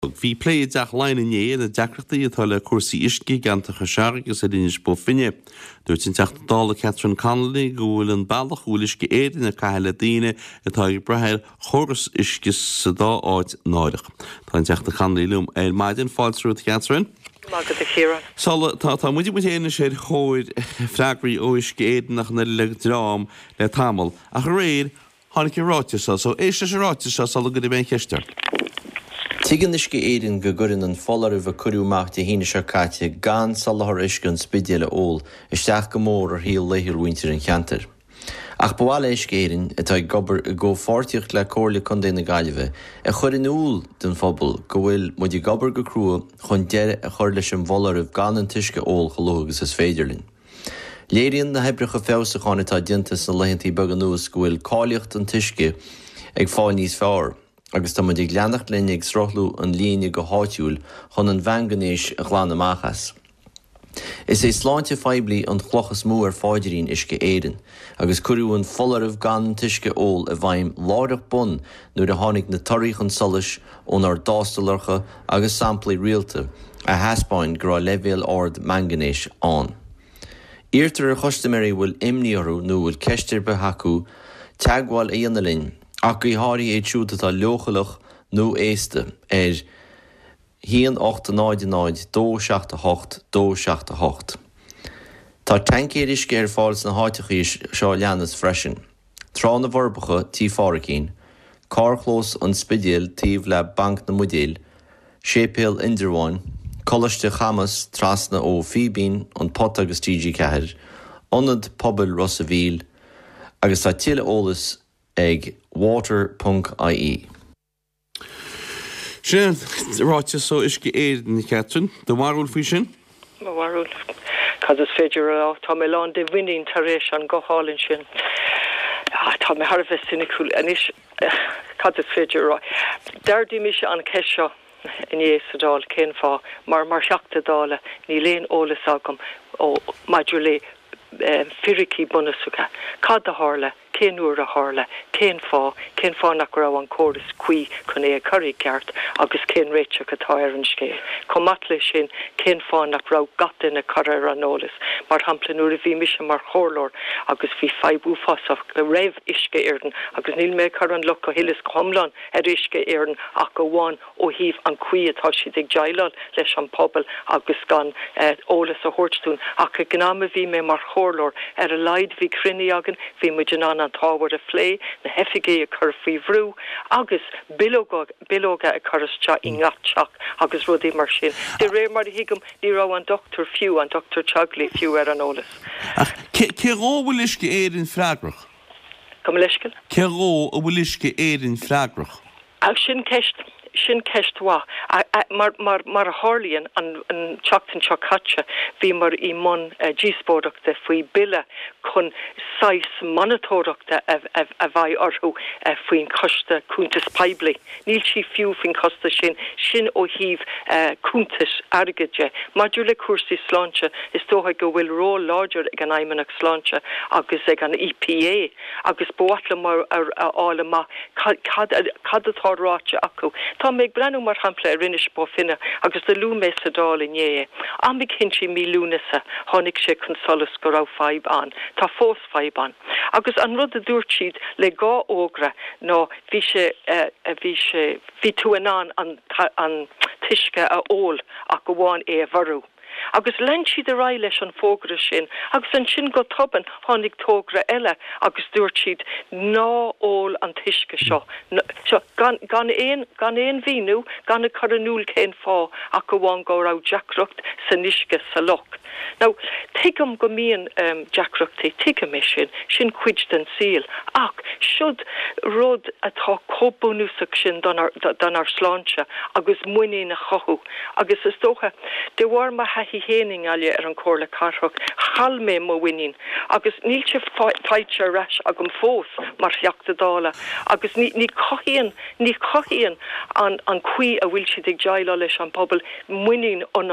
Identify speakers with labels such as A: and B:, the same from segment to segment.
A: Bhí pléad deach lein in éad a deacrachtaí atá le cuasaí iscí gantacha seagus a dtíine bó finne. Dúirt sin teachta dála Catherine Connolly go bhfuil an bailach bhfuil isci éidir na caiile daine atá ag bretheir chóras iscis sa dá áit náireach. Tá an teachta Connolly lum maidin fáilsrúd Catherine. Tá muidir éana sé chóir freagraí ó isci éidir nach na le drám le tamil a chu réir tháinig ráite so éiste sé ráite se sal go ben cheiste.
B: Tuigeann isci éireann go gcuireann an follar a cúriúach de híine se caite gan salathar isceann spidéile ól isteach go mór ar híal léithir winter an cheantar. Ach bháil isci éireann atá gobar go fortiocht le cóirla chun déna gaiileh a chuir in úl den phobal go bhfuil muid gobar go crua chun deire a chuir leis an bhollar gan an tuisce ól chológus is féidirlinn. Léiríonn na hebrecha féosacháin atá dintas na leithintí bag an nús go bhfuil cáilíocht an tuisce ag fáil níos fearr. Agus tá muid leannacht lenne ag srothlú an líne go háitiúil chun an bheanganéis a chláán amachas. Is é sláinte feibli an chlochas mú ar fáidirín isce éireann, agus cúriú an follarmh gan tuisce ól a bhaim láireach bun nuair a tháinig na toraíoch an solas ón ar dástalarcha agus samplaí rialta a haspáin gur levéal ard manganéis an. Íirtar a chostaméirí bhfuil imníorú nó bhfuil ceistir be hacu teagháil a dhéanalinn ach go háirí é siúd atá leochalach nó éiste híon 8-9 2-7-8 2-7-8. Tá tancéiris ar fáils na háitichaí seo leannas freisin. Trán na bhorbacha tí fáracín, cárchlós an spidéal tíomh le banc na mudéal, sépéal indirháin, colaiste chamas trasna ó Fíbín an pot agus TG Cahir, onad pobl Rossaville, agus tá tiile ólas ag water.ie.
A: Sin ráite so isci éireann Catherine, do marúil faoi sin?
C: Marúil, cad is féidir tá mé lán de winning tar éis an gohálinn sin. Tá mé Harbh sinnicúil anis cad is féidir rá. Dardí mi se an ceisio in éasadáil cén fá mar seachtadála ní léon ólas agam ó maidiú le firicí bunasucha. Cad a hála, cén úr a hála, cén fá nach rá an córas cuí chun é a currí ceart agus cén réite go táir an scé. Com mat lei sin cén fá nach rá gatain a carar an ólas. Mar hampla nuair a bhí mise mar chórlór agus bhí feibú fásach go raibh isce éirden agus níl mé car an luch go hilas comlan ar isce éirden ach go bháin ó híomh an cuí atá siad ag deilán leis an pobl agus gan ólas a thuirtún ach go gnáma bhí mé mar chórlór ar a leid bhí crinne agan bhí muid an táhar a phlé na hefigé a chur faoi bhrú agus bilóga a chuiriste i ngatseach agus rudí mar sin. De réir mar hiigem ní rá an Dr. Fiú an Dr. Chugley fiú ar an ólas.
A: Cé ró bhfuil isci éireann freagrach?
C: Come leiscin?
A: Cé ró a bhfuil isci éireann freagrach?
C: Ag sin ceist wa mar a hálíonn an teachtain seo caite bhí mar í mon díosbóireachta faoi bille chun 6 monitóireachta a bhaid orthú faoin costa cúntas peibli. Níl si fiú faoin costa sin ó híomh cúntas airgeide. Maidiú le cuasaí sláinte is tótha go bhfuil ró láidir ag an aimimeach sláinte agus ag an EPA agus bóatla mar ála má cad atá ráte acu. Tá méid brenn mar hampla a rinneis bó finne agus de lú mé sadáil in é. Am ag hinsi mí lúnasa tháinig sé chun solas go rá feib an. Tá fós feib an. Agus an rud a dúirt siad le gá ógra nó bhí tú an tuisce a ól ach go bháin é a bharú. Agus len siad a rá leis an fógra sin, agus an sin go toban tháinig tógra eile agus dúirt siad ná ól an tuisce seo. Gan éon bhíú, gan a choranúil cén fá ach go bháin go rá deacrocht sa nisce sa loch. Now, tuigem go míon deacrochtaí tuigem é sin cuid den síl, ach siúd rud atá cóbúnúsach sin don ar sláinte agus muine na chothú, agus is dócha de bhhar ma hí héning aile ar an cóirla carthach chal mé mo winning agus níl se feite reis agam fós mar seachtadála agus ní cohíon an cuí a bhfuil siad ag deile leis an pobl muinning onam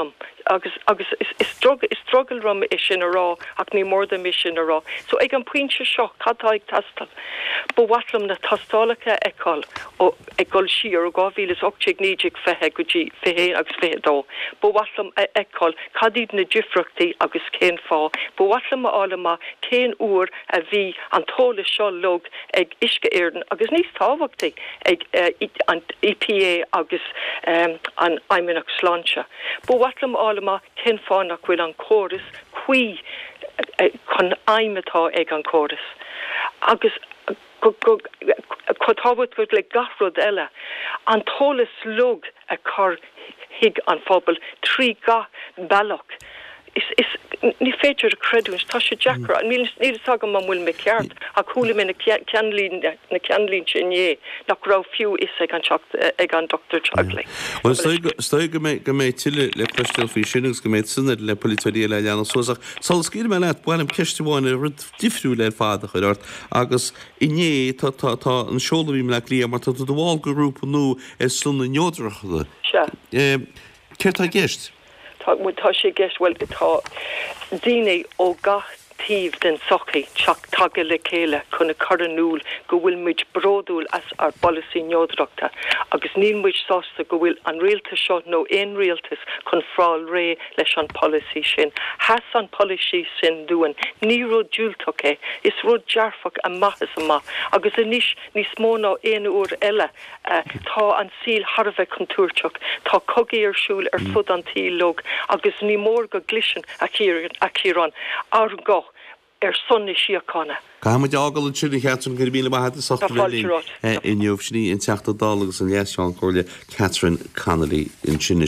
C: agus is struggle rom is sin a rá ach ní mór de mis sin a rá. So ag an puinte seo catá ag tastal. Ba watlam na tastálacha eáil ó eáil siar ó 2008 fethe gotí fehé agus fédó. Ba watlam eáil cadíd na difrachtaí agus cén fá. Ba watlam álama cén úr a bhí an tóla seo log ag isce éirden agus níos táhachtaí ag an EPA agus an aimimeach sláinte. Ba watlam álama cén fá nach bhfuil an córas chuí chun aimetá ag an córas. Agus chutábhat go le gafrod eile an tólas lug a chur hiig an fphobal trí ga bailach. Is ní féidir creúins tá sé Jackra ní agam man bhfuil me ceart a coolla me na ceanlín sinné nach rá fiú is ag an Dr. Chugley.
A: Well stoi go mé tiile le prestel fí sinnings go méid sinna le politorí le leanana soach sal scíir me leit buim ceisteháin a rud difriú le fáda chuirt agus inné tá an seolahí me le lí mar tá do bháil go grúpa nó is sunna neodracha. Ceir tá gist?
C: Tá sé ggéis tá daine ó gatíh den sochaí teach tagge le chéile chuna choranúil go bhfuil muid bródúil as ar policy neodrachta agus níl muid sásta go bhfuil an rialtas seo nó éon rialtas chun fráil ré leis an policy sin. Has an policy sin dúan ní rud dúiltaché is rud dearfach a maithas amach agus a níos mó ná éon úr eile tá an síl Harbheith contúirteach tá cogaí ar siúil ar fud an tílog agus ní mór go glisin a círan ar go ar sonna siacána.
A: Caimid ágal an siúna cheatún gur bíle maithe sochtlín in jobh sní in teachta dálagus an leasán cóirle Catherine Connolly in sinne